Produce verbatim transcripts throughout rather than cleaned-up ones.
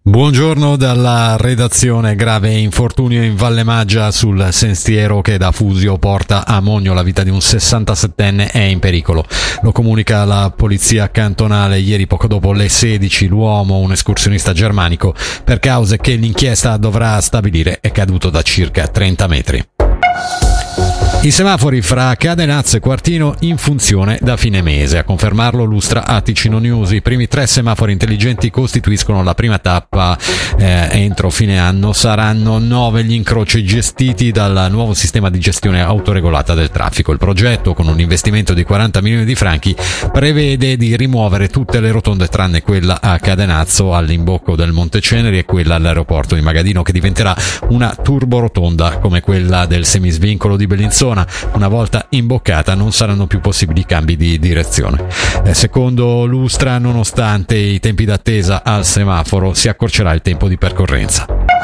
Buongiorno dalla redazione. Grave infortunio in Valle Maggia sul sentiero che da Fusio porta a Mogno. La vita di un sessantasettenne è in pericolo. Lo comunica la polizia cantonale. Ieri poco dopo le sedici l'uomo, un escursionista germanico, per cause che l'inchiesta dovrà stabilire, è caduto da circa trenta metri. I semafori fra Cadenazzo e Quartino in funzione da fine mese. A confermarlo Lustra a Ticino News. I primi tre semafori intelligenti costituiscono la prima tappa. Eh, entro fine anno saranno nove gli incroci gestiti dal nuovo sistema di gestione autoregolata del traffico. Il progetto, con un investimento di quaranta milioni di franchi, prevede di rimuovere tutte le rotonde tranne quella a Cadenazzo all'imbocco del Monte Ceneri e quella all'aeroporto di Magadino, che diventerà una turborotonda come quella del semisvincolo di Bellinzona. Una volta imboccata non saranno più possibili cambi di direzione. Eh, secondo Lustra, nonostante i tempi d'attesa al semaforo, si accorcerà il tempo di percorrenza.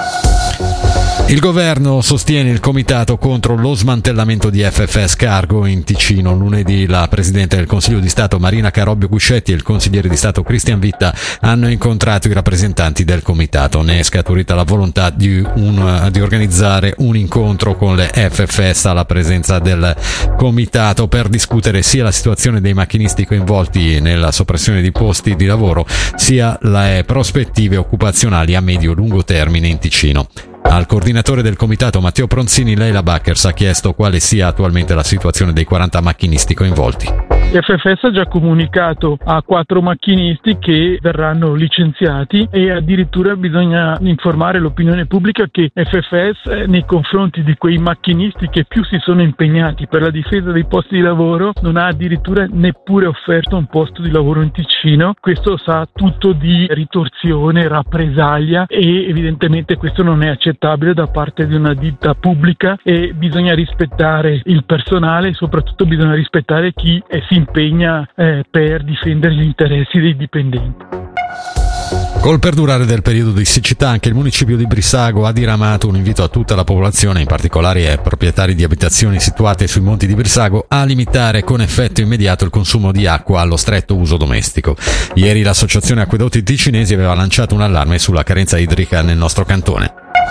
Il governo sostiene il comitato contro lo smantellamento di F F S Cargo in Ticino. Lunedì la Presidente del Consiglio di Stato Marina Carobbio Guscetti e il Consigliere di Stato Cristian Vitta hanno incontrato i rappresentanti del comitato. Ne è scaturita la volontà di, un, di organizzare un incontro con le F F S alla presenza del comitato per discutere sia la situazione dei macchinisti coinvolti nella soppressione di posti di lavoro, sia le prospettive occupazionali a medio-lungo termine in Ticino. Al coordinatore del comitato Matteo Pronzini, Leila Backers ha chiesto quale sia attualmente la situazione dei quaranta macchinisti coinvolti. F F S ha già comunicato a quattro macchinisti che verranno licenziati e addirittura bisogna informare l'opinione pubblica che F F S, nei confronti di quei macchinisti che più si sono impegnati per la difesa dei posti di lavoro, non ha addirittura neppure offerto un posto di lavoro in Ticino. Questo sa tutto di ritorsione, rappresaglia, e evidentemente questo non è accettabile da parte di una ditta pubblica, e bisogna rispettare il personale e soprattutto bisogna rispettare chi è si impegna eh, per difendere gli interessi dei dipendenti. Col perdurare del periodo di siccità, anche il municipio di Brissago ha diramato un invito a tutta la popolazione, in particolare ai proprietari di abitazioni situate sui monti di Brissago, a limitare con effetto immediato il consumo di acqua allo stretto uso domestico. Ieri l'associazione Acquedotti Ticinesi aveva lanciato un allarme sulla carenza idrica nel nostro cantone.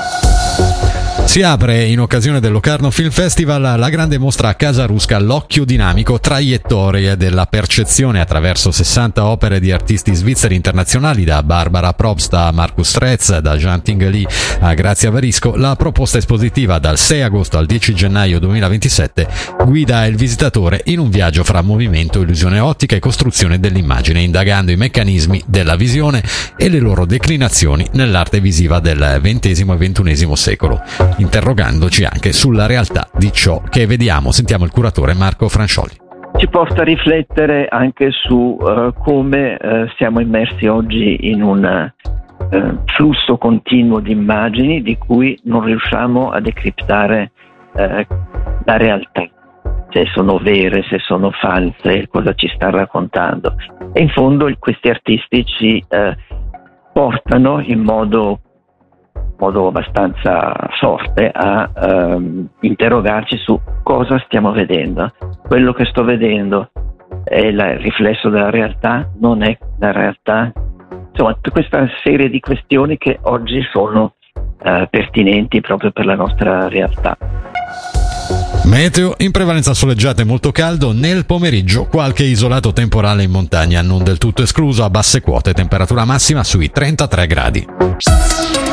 Si apre in occasione del Locarno Film Festival la grande mostra a Casa Rusca L'occhio dinamico, traiettorie della percezione, attraverso sessanta opere di artisti svizzeri internazionali, da Barbara Probst a Marcus Stretz, da Jean Tinguely a Grazia Varisco. La proposta espositiva dal sei agosto al dieci gennaio duemilaventisette guida il visitatore in un viaggio fra movimento, illusione ottica e costruzione dell'immagine, indagando i meccanismi della visione e le loro declinazioni nell'arte visiva del ventesimo e ventunesimo secolo, interrogandoci anche sulla realtà di ciò che vediamo. Sentiamo il curatore Marco Francioli. Ci porta a riflettere anche su uh, come uh, siamo immersi oggi in un uh, flusso continuo di immagini di cui non riusciamo a decriptare uh, la realtà, se sono vere, se sono false, cosa ci sta raccontando. E in fondo questi artisti ci uh, portano in modo modo abbastanza forte a um, interrogarci su cosa stiamo vedendo. Quello che sto vedendo è il riflesso della realtà, non è la realtà. Insomma, questa serie di questioni che oggi sono uh, pertinenti proprio per la nostra realtà. Meteo: in prevalenza soleggiato e molto caldo. Nel pomeriggio qualche isolato temporale in montagna, non del tutto escluso. A basse quote temperatura massima sui trentatré gradi.